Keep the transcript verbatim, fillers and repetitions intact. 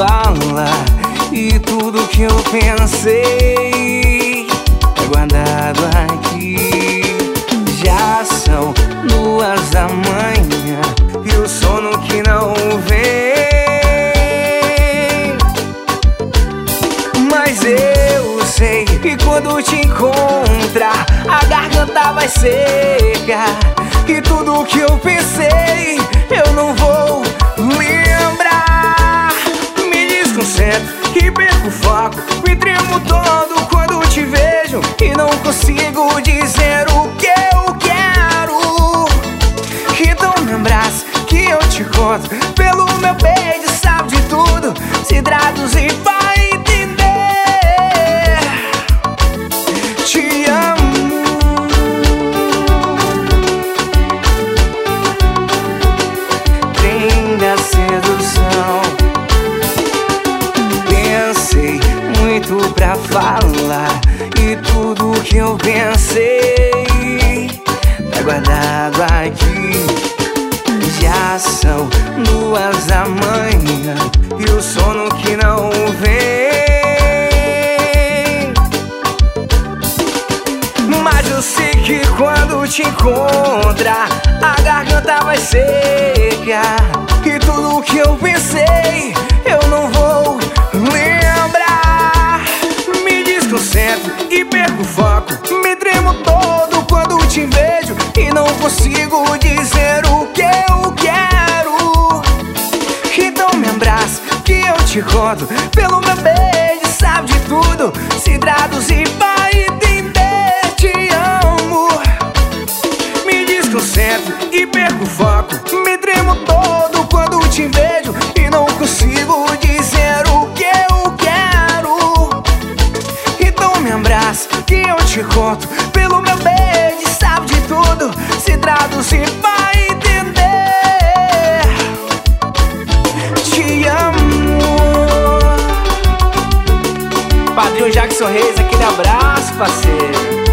fala e tudo que eu pensei é guardado aqui. Já são duas da manhã e o sono que não vem. Mas eu sei que quando te encontrar a garganta vai secar e tudo que eu pensei eu não vou lembrar. Me desconcentro e perco o foco, me tremo todo quando te vejo e não consigo dizer o que eu quero. Então me abraça que eu te conto, pelo meu beijo sabe de tudo, se traduzir pra entender. Te amo. Prenda a sedução. Pensei muito pra falar e tudo que eu pensei tá guardado aqui. Já são duas da manhã e o sono que não vem. Mas eu sei que quando te encontrar a garganta vai secar e tudo que eu pensei eu não vou lembrar. Me desconcentro e perco o foco, me tremo todo quando te vejo e não consigo dizer o que eu quero. Então me abraça que eu te conto, pelo meu beijo sabe de tudo, se traduzir pra entender. Te amo. Me desconcentro e perco o foco, me tremo todo quando te vejo e não consigo dizer o que eu quero. Então me abraça que eu te conto, pelo meu beijo sabe de tudo, se traduzir pra entender. Te amo. Padrinho Jackson Reis, aquele abraço, parceiro.